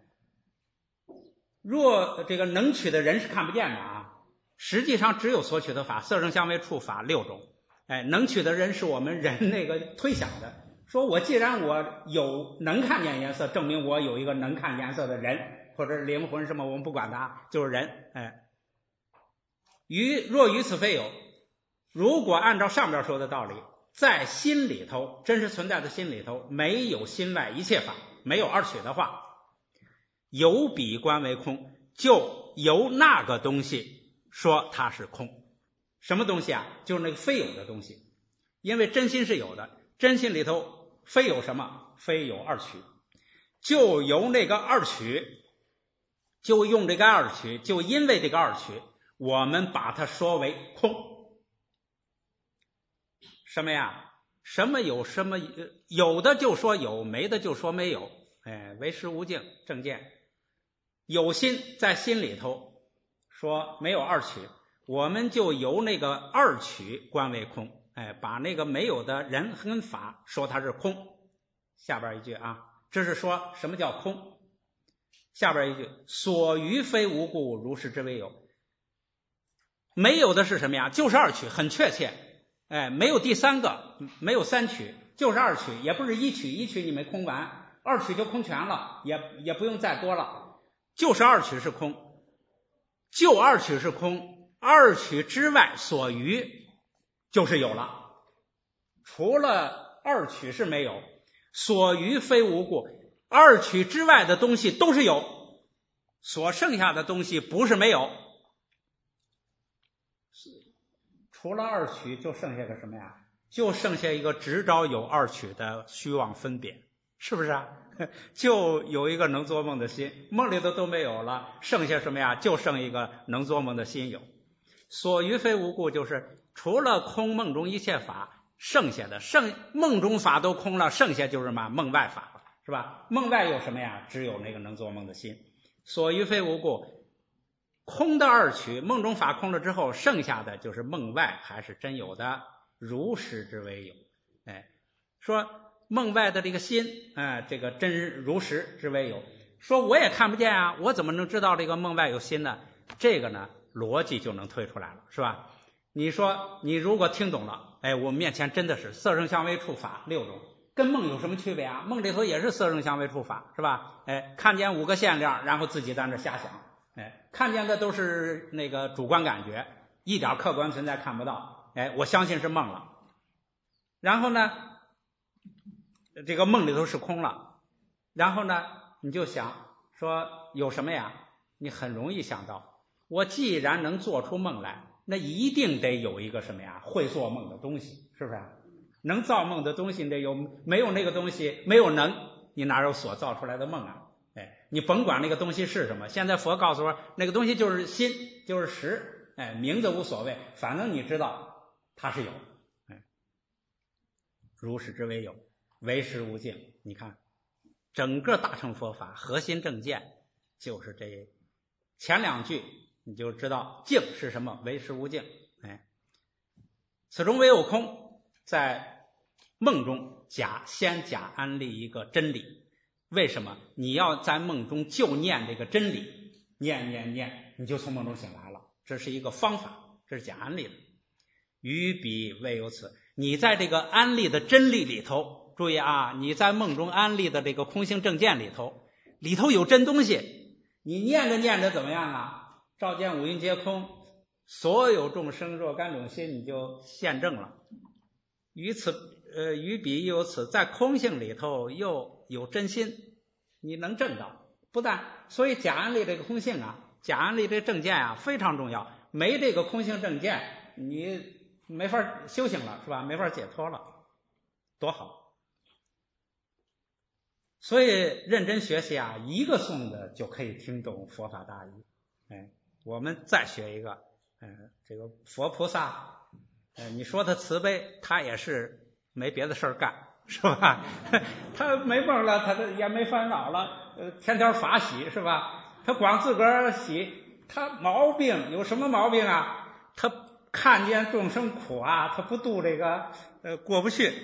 若这个能取的人是看不见的啊，实际上只有所取的法，色声香味触法6种。哎，能取的人是我们人那个推想的，说我既然我有能看见颜色，证明我有一个能看颜色的人，或者灵魂什么我们不管它，就是人。哎，若于此非有，如果按照上边说的道理， 在心里头，真实存在的心里头没有心外一切法，没有二取的话，由彼观为空，就由那个东西说它是空。什么东西啊？就是那个非有的东西。因为真心是有的，真心里头非有什么？非有二取，就由那个二取，就用这个二取，就因为这个二取，我们把它说为空。什么呀？什么有，什么有的就说有，没的就说没有。唯识无境正见，有心在心里头说没有二取，我们就由那个二取观为空。把那个没有的人跟法说它是空。下边一句啊，这是说什么叫空。下边一句，所余非无故，如是之为有。没有的是什么呀？就是二取，很确切。没有第三个，没有三取，就是二取，也不是一取，一取你没空完，二取就空全了，也不用再多了，就是二取是空，就二取是空，二取之外所余就是有了。除了二取是没有，所余非无故，二取之外的东西都是有，所剩下的东西不是没有。除了二取就剩下个什么呀？就剩下一个只找有二取的虚妄分别，是不是啊？就有一个能做梦的心，梦里头都没有了，剩下什么呀？就剩一个能做梦的心有。所余非无故，就是除了空梦中一切法，剩下的梦中法都空了，剩下就是什么？梦外法了，是吧？梦外有什么呀？只有那个能做梦的心。所余非无故，空的二取，梦中法空了之后，剩下的就是梦外还是真有的，如实之为有。说梦外的这个心，这个真如实之为有。说我也看不见啊，我怎么能知道这个梦外有心呢？这个呢，逻辑就能推出来了，是吧？你说你如果听懂了，我们面前真的是色声香味触法六种，跟梦有什么区别啊？梦里头也是色声香味触法，是吧？看见五个限量，然后自己在那瞎想。看见的都是那个主观感觉，一点客观存在看不到。我相信是梦了。然后呢，这个梦里头是空了。然后呢，你就想说有什么呀？你很容易想到，我既然能做出梦来，那一定得有一个什么呀？会做梦的东西，是不是？能造梦的东西得有，没有那个东西，没有能，你哪有所造出来的梦啊？你甭管那个东西是什么，现在佛告诉我，那个东西就是心，就是识，名字无所谓，反正你知道它是有，如是之为有，唯识无境。你看，整个大乘佛法核心正见就是这前两句，你就知道境是什么，唯识无境。此中唯有空，在梦中先假安立一个真理。为什么你要在梦中就念这个真理，念，你就从梦中醒来了？这是一个方法，这是假安立的。于彼未有此，你在这个安立的真理里头，注意啊，你在梦中安立的这个空性正见里头有真东西，你念着怎么样啊？照见五蕴皆空，所有众生若干种心，你就现证了。于彼有此，在空性里头又有真心，你能证到。不但所以假安立这个空性啊，假安立这个正见啊非常重要，没这个空性正见，你没法修行了，是吧？没法解脱了，多好。所以认真学习啊，一个颂的就可以听懂佛法大义。我们再学一个，这个佛菩萨，你说他慈悲，他也是没别的事儿干，是吧？他没梦了，他也没烦恼了，天天法喜，是吧？他光自个儿喜，他毛病有什么毛病啊？他看见众生苦啊，他不度这个过不去，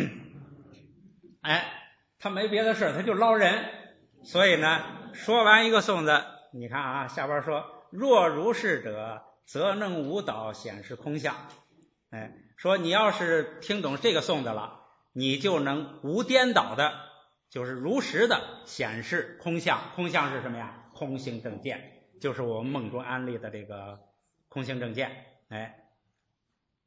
他没别的事，他就捞人。所以呢，说完一个颂子，你看啊，下边说若如是者，则能无导显示空相。说你要是听懂这个颂子了，你就能无颠倒的，就是如实的显示空相。空相是什么呀？空性正见，就是我们梦中安立的这个空性正见。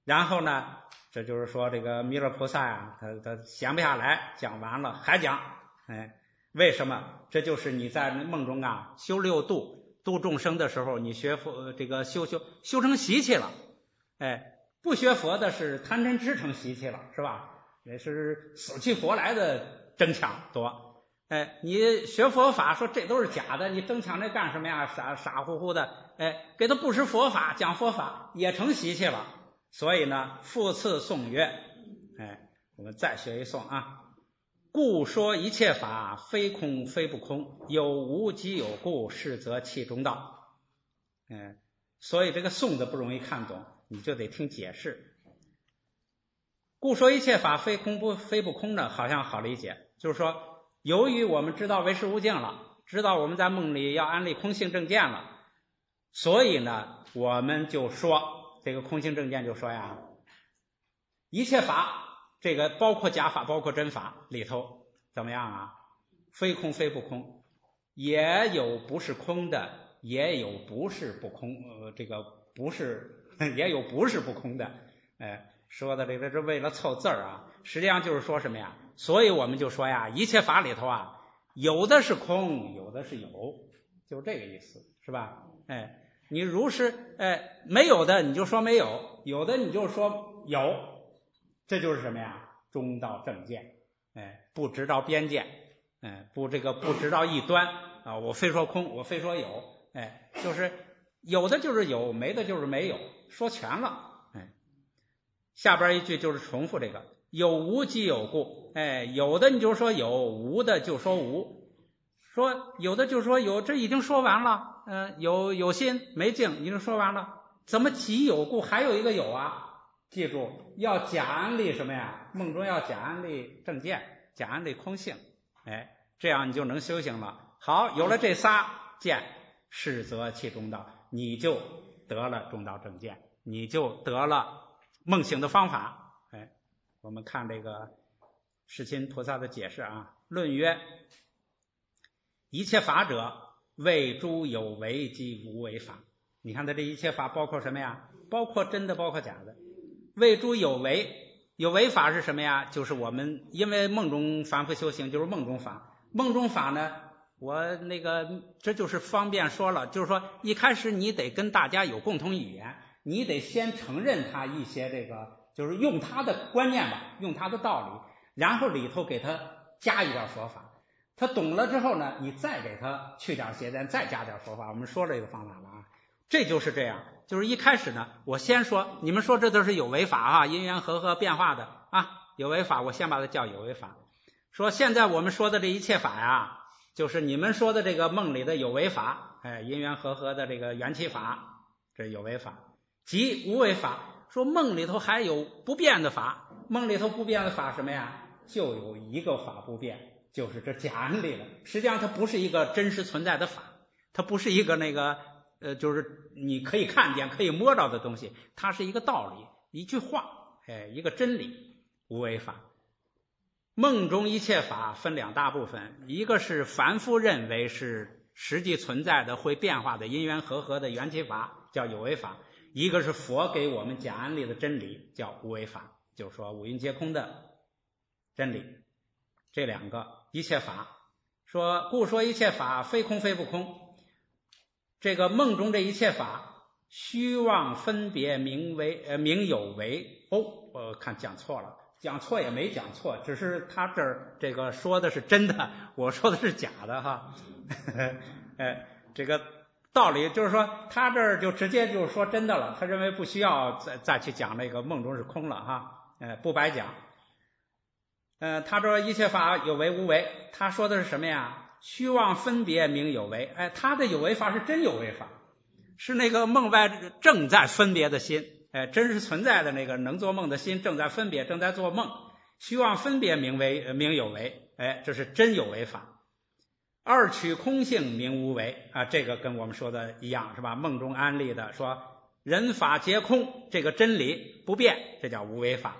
然后呢，这就是说这个弥勒菩萨呀，他闲不下来，讲完了还讲，为什么？这就是你在梦中啊修六度众生的时候，你学佛这个修成习气了，不学佛的是贪嗔痴成习气了，是吧？也是死去活来的争抢多。你学佛法说这都是假的，你争抢这干什么呀？傻乎乎的，给他不识佛法，讲佛法也成习气了。所以呢，复次诵曰，我们再学一诵啊。故说一切法非空非不空，有无即有故，是则气中道。所以这个诵的不容易看懂，你就得听解释。故说一切法非空非不空呢，好像好理解，就是说由于我们知道唯识无境了，知道我们在梦里要安立空性正见了，所以呢我们就说这个空性正见就说呀，一切法这个包括假法包括真法里头怎么样啊？非空非不空，也有不是空的，也有不是不空，这个不是也有不是不空的。说的这个是为了凑字儿啊，实际上就是说什么呀？所以我们就说呀，一切法里头啊，有的是空，有的是有，就这个意思，是吧？你如是没有的你就说没有，有的你就说有，这就是什么呀？中道正见，不直到边界，不直到异端啊！我非说空，我非说有，就是有的就是有，没的就是没有，说全了。下边一句就是重复这个有无即有故，有的你就说有，无的就说无，说有的就说有，这已经说完了，有心没境已经说完了，怎么即有故还有一个有啊？记住要假安立什么呀？梦中要假安立正见，假安立空性，这样你就能修行了。好，有了这仨见，是则气中道，你就得了中道正见，你就得了梦醒的方法。我们看这个世亲菩萨的解释啊，论曰：一切法者，谓诸有为及无为法。你看他这一切法包括什么呀？包括真的，包括假的。谓诸有为，有为法是什么呀？就是我们因为梦中反复修行，就是梦中法。梦中法呢，我这就是方便说了，就是说一开始你得跟大家有共同语言，你得先承认他一些这个，就是用他的观念吧，用他的道理，然后里头给他加一点说法。他懂了之后呢，你再给他去点邪见，再加点说法。我们说这个方法了啊，这就是这样。就是一开始呢，我先说，你们说这都是有为法啊，因缘和合变化的啊，有为法，我先把它叫有为法。说现在我们说的这一切法呀，就是你们说的这个梦里的有为法，因缘和合的这个缘起法，这是有为法。即无为法，说梦里头还有不变的法，梦里头不变的法什么呀？就有一个法不变，就是这假安立了。实际上它不是一个真实存在的法，它不是一个就是你可以看见可以摸到的东西，它是一个道理，一句话，一个真理，无为法。梦中一切法分两大部分，一个是凡夫认为是实际存在的会变化的因缘和合的缘起法，叫有为法；一个是佛给我们假安立的真理，叫无为法，就是说五蕴皆空的真理。这两个一切法，说故说一切法非空非不空，这个梦中这一切法虚妄分别名有为。我看讲错了，讲错也没讲错，只是他这儿这个说的是真的，我说的是假的哈。这个道理就是说他这儿就直接就说真的了，他认为不需要再去讲那个梦中是空了哈，不白讲。他说一切法有为无为，他说的是什么呀？虚妄分别名有为。他的有为法是真有为法，是那个梦外正在分别的心，真实存在的那个能做梦的心正在分别，正在做梦。虚妄分别名有为，这是真有为法。二取空性名无为啊，这个跟我们说的一样是吧？梦中安立的说人法皆空，这个真理不变，这叫无为法。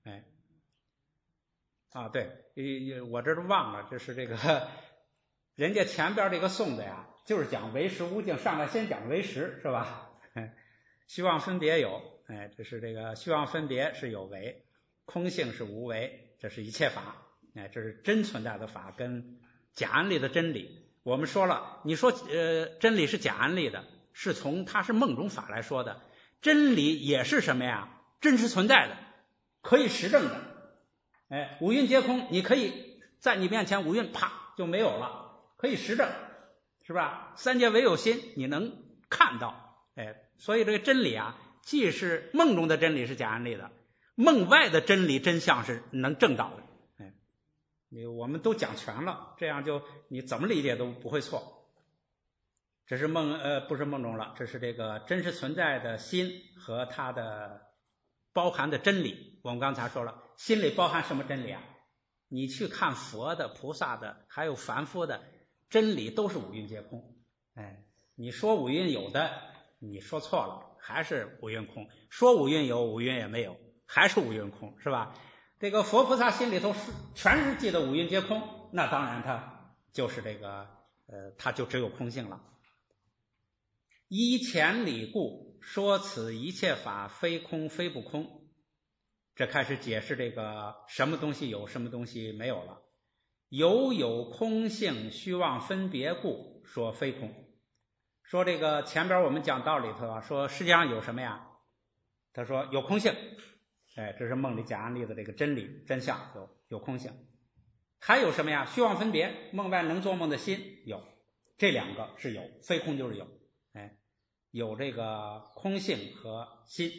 对，我这都忘了，这是这个人家前边这个颂的呀，就是讲唯识无境，上来先讲唯识是吧？ 虚妄分别有，这是这个虚妄分别是有为，空性是无为，这是一切法，这是真存在的法跟假安立的真理。我们说了，你说真理是假安立的，是从它是梦中法来说的，真理也是什么呀？真实存在的，可以实证的。五蕴皆空，你可以在你面前五蕴啪就没有了，可以实证，是吧？三界唯有心，你能看到。所以这个真理啊，既是梦中的真理是假安立的，梦外的真理真相是能证到的。我们都讲全了，这样就你怎么理解都不会错。这是不是梦中了，这是这个真实存在的心和它的包含的真理。我们刚才说了，心里包含什么真理啊？你去看佛的、菩萨的还有凡夫的真理都是五蕴皆空。你说五蕴有的，你说错了，还是五蕴空；说五蕴有，五蕴也没有，还是五蕴空，是吧？这个佛菩萨心里头全是记得五蕴皆空，那当然他就是这个他就只有空性了。依前理故，说此一切法非空非不空，这开始解释这个什么东西有，什么东西没有了。有空性虚妄分别故，说非空。说这个前边我们讲道里头啊，说世界上有什么呀？他说有空性，这是梦里假安立的这个真理真相，有空性。还有什么呀？虚妄分别，梦外能做梦的心有，这两个是有，非空就是有。有这个空性和心。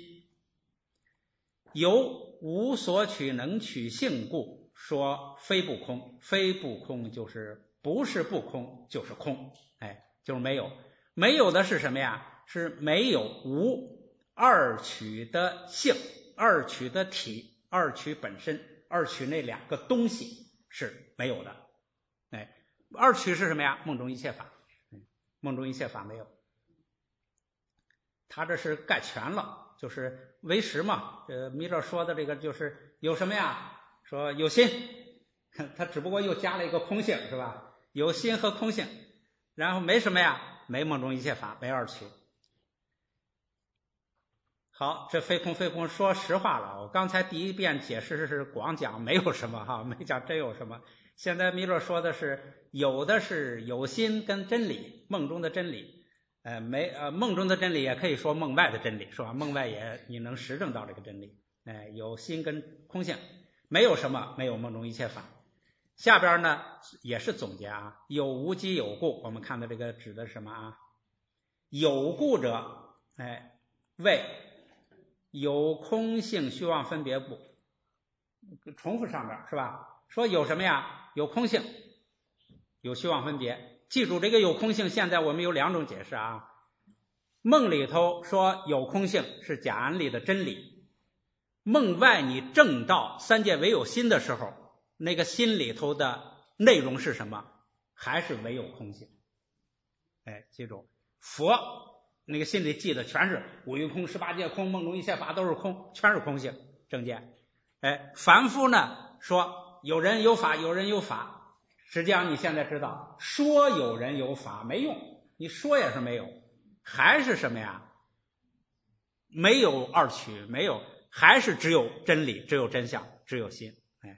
有无所取能取性故，说非不空。非不空就是不是不空就是空，就是没有。没有的是什么呀？是没有无二取的性，二取的体，二取本身，二取那两个东西是没有的。二取是什么呀？梦中一切法，梦中一切法没有。他这是概全了，就是唯识嘛。弥勒说的这个就是有什么呀？说有心，他只不过又加了一个空性，是吧？有心和空性，然后没什么呀？没梦中一切法，没二取。好，这非空非空，说实话了，我刚才第一遍解释是光讲没有什么哈，没讲真有什么。现在弥勒说的是有的是有心跟真理，梦中的真理。梦中的真理也可以说梦外的真理，是吧？梦外也你能实证到这个真理。有心跟空性，没有什么，没有梦中一切法。下边呢也是总结啊，有无即有故。我们看到这个指的是什么啊？有故者，谓有空性虚妄分别故。重复上边是吧？说有什么呀？有空性，有虚妄分别。记住这个有空性，现在我们有两种解释啊。梦里头说有空性是假安立的真理，梦外你证到三界唯有心的时候，那个心里头的内容是什么？还是唯有空性。记住，佛那个心里记得全是五蕴空、十八界空、梦中一切法都是空，全是空性正见。凡夫呢说有人有法，有人有法。实际上你现在知道，说有人有法没用，你说也是没有，还是什么呀？没有二取，没有，还是只有真理，只有真相，只有心。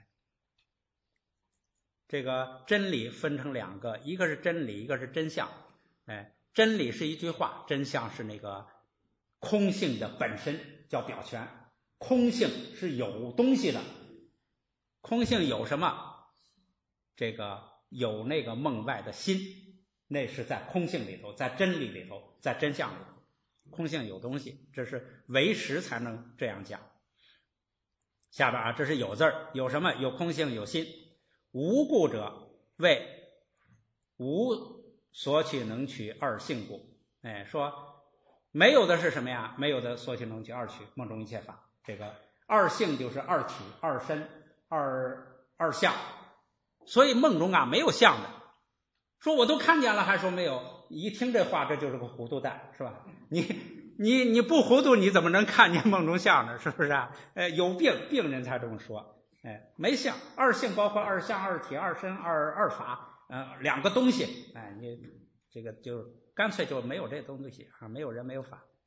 这个真理分成两个，一个是真理，一个是真相。真理是一句话，真相是那个空性的本身，叫表全。空性是有东西的，空性有什么？这个有那个梦外的心，那是在空性里头，在真理里头，在真相里头。空性有东西，这是唯识才能这样讲。下边啊，这是有字儿，有什么？有空性，有心。无故者谓无所取能取二性故。说没有的是什么呀？没有的所取能取二取，梦中一切法。这个二性就是二体、二身、二相。所以梦中啊没有相的。说我都看见了还说没有，一听这话这就是个糊涂蛋，是吧？你不糊涂你怎么能看见梦中相呢？是不是啊？有病人才这么说。没相，二性包括二相、二体、二身、二法，两个东西。你这个就干脆就没有这东西啊，没有人没有法。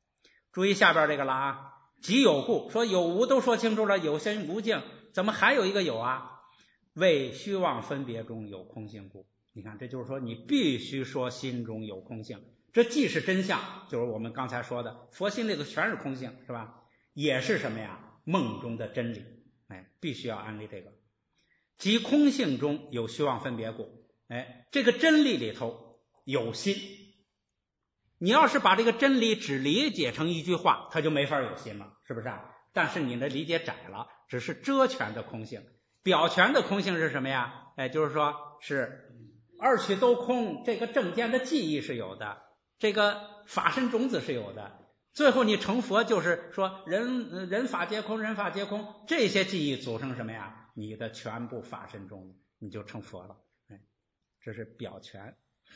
注意下边这个了啊，即有故，说有无都说清楚了，有心无境，怎么还有一个有啊？为虚妄分别中有空性故。你看，这就是说你必须说心中有空性，这既是真相，就是我们刚才说的佛心里头全是空性，是吧？也是什么呀？梦中的真理，必须要安利这个。即空性中有虚妄分别故，这个真理里头有心。你要是把这个真理只理解成一句话，它就没法有心了，是不是啊？但是你的理解窄了，只是遮全的空性。表全的空性是什么呀？就是说是二取都空，这个正见的记忆是有的，这个法身种子是有的，最后你成佛就是说人法皆空，人法皆空，这些记忆组成什么呀？你的全部法身种子，你就成佛了。这是表全。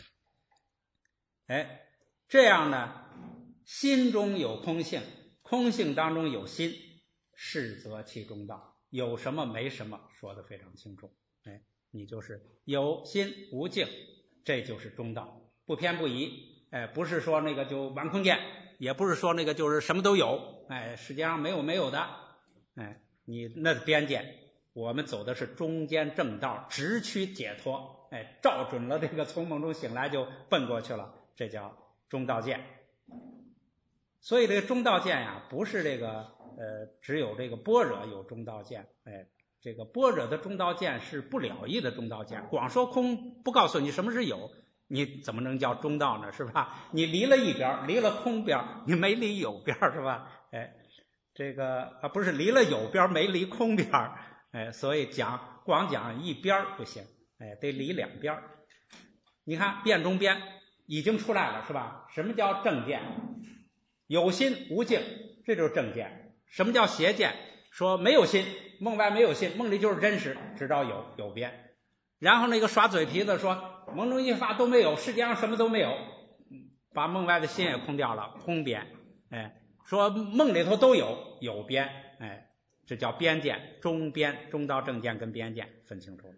这样呢，心中有空性，空性当中有心，是则其中道。有什么没什么说得非常清楚，你就是有心无境，这就是中道，不偏不倚。不是说那个就完空见，也不是说那个就是什么都有，世界上没有的，你那边界。我们走的是中间正道，直趋解脱，照准了这个从梦中醒来就奔过去了，这叫中道见。所以这个中道见呀，不是这个只有这个般若有中道见，这个般若的中道见是不了义的中道见，光说空不告诉你什么是有，你怎么能叫中道呢？是吧？你离了一边，离了空边，你没离有边，是吧？这个不是离了有边没离空边，所以光讲一边不行，得离两边。你看辩中边已经出来了，是吧？什么叫正见？有心无境，这就是正见。什么叫邪见？说没有心，梦外没有心，梦里就是真实，只道有边。然后那个耍嘴皮子说梦中一法都没有，世界上什么都没有，把梦外的心也空掉了，空边。说梦里头都有边，这叫边见。中边，中道正见跟边见分清楚了。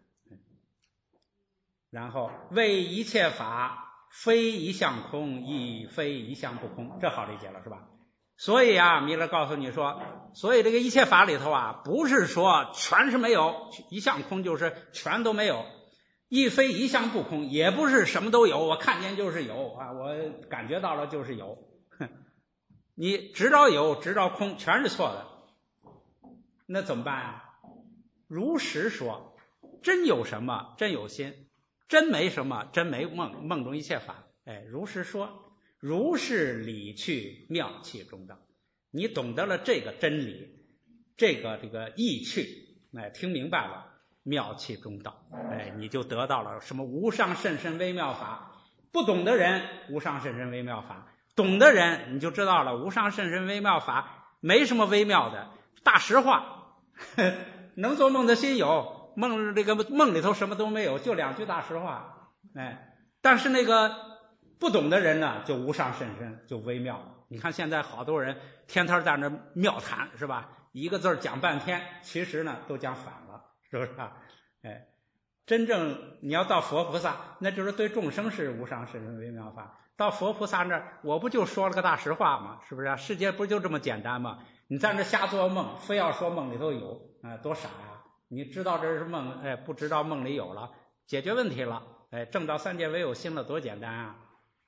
然后为一切法非一向空，亦非一向不空，这好理解了，是吧？所以啊，弥勒告诉你说，所以这个一切法里头啊，不是说全是没有，一向空就是全都没有，亦非一向不空，也不是什么都有，我看见就是有啊，我感觉到了就是有。你直到有直到空全是错的，那怎么办啊？如实说，真有什么真有心，真没什么真没梦，梦中一切法，如实说，如是理去妙气中道。你懂得了这个真理，这个意趣，听明白了，妙气中道，你就得到了什么无上甚深微妙法。不懂的人无上甚深微妙法，懂的人你就知道了无上甚深微妙法没什么微妙的，大实话。能做梦的心有，梦里头什么都没有，就两句大实话。但是那个不懂的人呢，就无上甚深，就微妙。你看现在好多人天天在那妙谈，是吧？一个字讲半天，其实呢都讲反了，是不是啊？真正你要到佛菩萨，那就是对众生是无上甚深微妙法。到佛菩萨那儿，我不就说了个大实话吗？是不是啊？世界不就这么简单吗？你在那瞎做梦，非要说梦里头有，多傻呀！你知道这是梦，不知道梦里有了，解决问题了，证到三界唯有心了，多简单啊！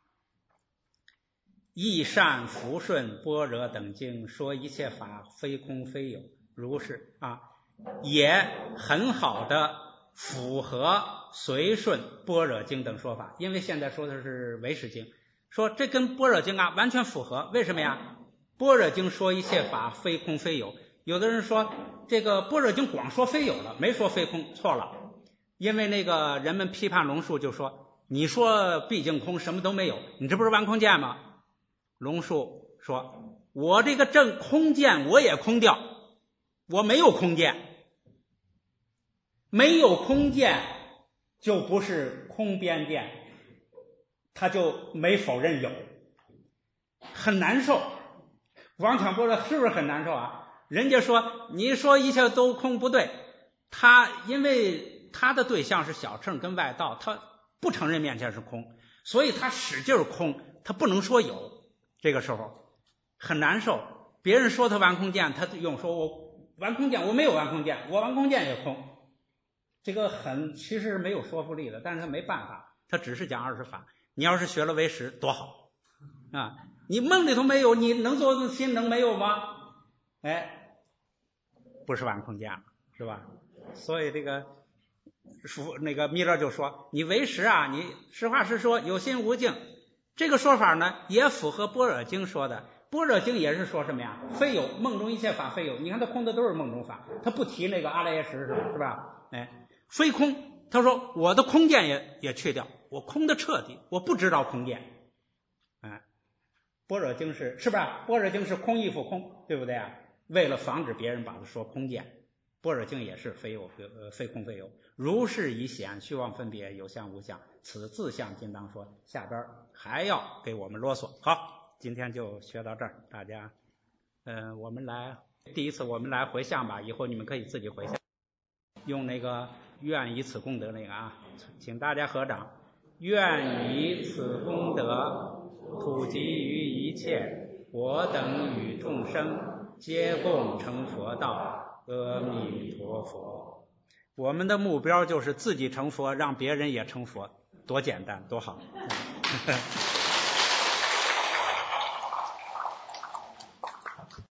义善福顺般若等经说一切法非空非有，如是啊，也很好的符合随顺般若经等说法。因为现在说的是唯识经，说这跟般若经啊完全符合。为什么呀？般若经说一切法非空非有，有的人说这个般若经光说非有了，没说非空，错了。因为那个人们批判龙树就说，你说毕竟空什么都没有，你这不是完空见吗？龙树说，我这个正空见我也空掉，我没有空见，没有空见就不是空边见，他就没否认有，很难受。王强波说是不是很难受啊？人家说你说一切都空不对，他因为他的对象是小乘跟外道，他不承认面前是空，所以他使劲空，他不能说有。这个时候很难受。别人说他玩空见，他用说我玩空见，我没有玩空见，我玩空见也空。这个其实没有说服力的，但是他没办法，他只是讲20法。你要是学了唯识多好啊！你梦里头没有，你能做心能没有吗？哎，不是玩空见了，是吧？所以这个那个弥勒就说，你唯识啊，你实话实说，有心无境。这个说法呢，也符合般若经说的。般若经也是说什么呀？非有，梦中一切法非有。你看他空的都是梦中法，他不提那个阿赖耶识，是吧？哎，非空，他说我的空见也去掉，我空的彻底，我不知道空见。哎，般若经是不是？般若经是空亦复空，对不对啊？为了防止别人把它说空见，般若经也是非有非空非有。如是以显虚妄分别，有相无相，此自相今当说。下边还要给我们啰嗦。好，今天就学到这儿，大家我们来第一次我们来回向吧，以后你们可以自己回向，用那个愿以此功德那个啊，请大家合掌。愿以此功德普及于一切，我等与众生皆共成佛道。阿弥陀佛。我们的目标就是自己成佛，让别人也成佛，多简单多好。